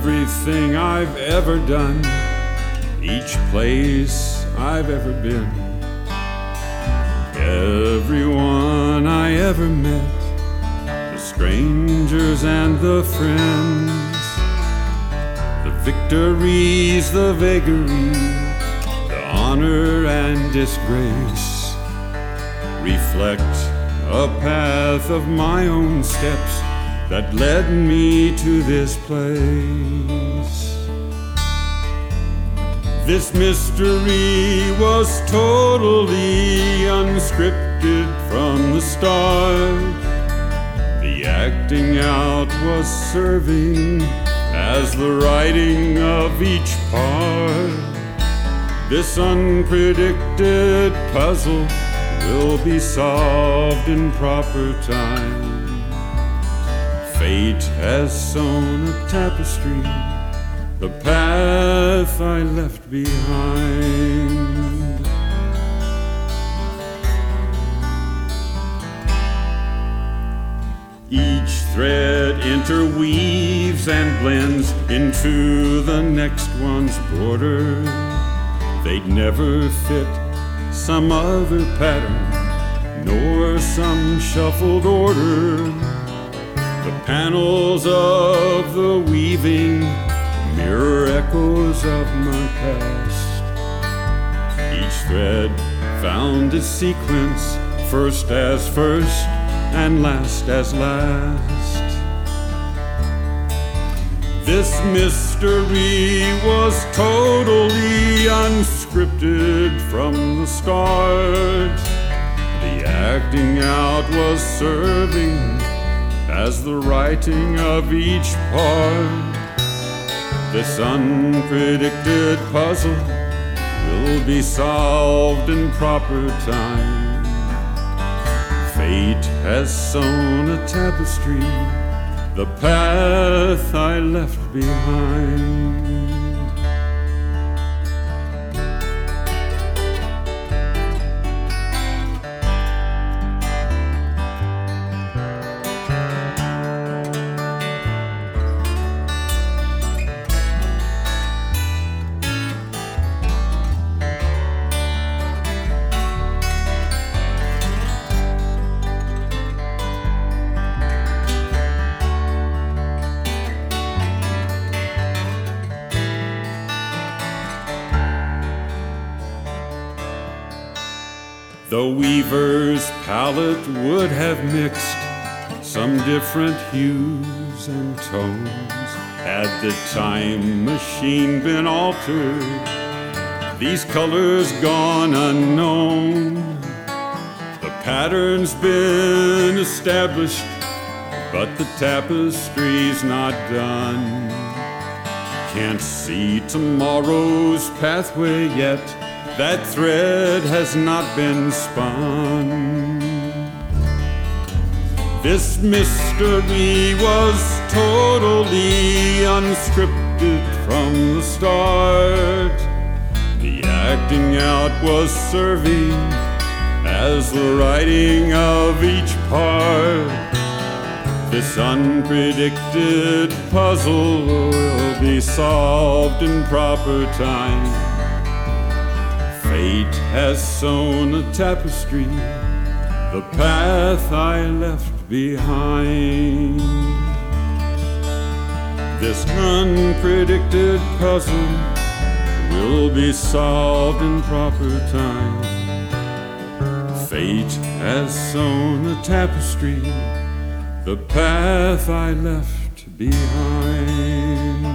everything I've ever done, each place I've ever been, everyone I ever met, the strangers and the friends, the victories, the vagaries, the honor and disgrace, reflect a path of my own steps that led me to this place. This mystery was totally unscripted from the start. The acting out was serving as the writing of each part. This unpredicted puzzle will be solved in proper time. Fate has sewn a tapestry, the path I left behind. Each thread interweaves and blends into the next one's border. They'd never fit some other pattern, nor some shuffled order. The panels of the weaving mirror echoes of my past. Each thread found its sequence, first as first and last as last. This mystery was totally unscripted from the start. The acting out was serving as the writing of each part. This unpredicted puzzle will be solved in proper time. Fate has sewn a tapestry, the path I left behind. The weaver's palette would have mixed some different hues and tones. Had the time machine been altered, these colors gone unknown. The pattern's been established, but the tapestry's not done. Can't see tomorrow's pathway yet, that thread has not been spun. This mystery was totally unscripted from the start. The acting out was serving as the writing of each part. This unpredicted puzzle will be solved in proper time. Fate has sewn a tapestry, the path I left behind. This unpredicted puzzle will be solved in proper time. Fate has sewn a tapestry, the path I left behind.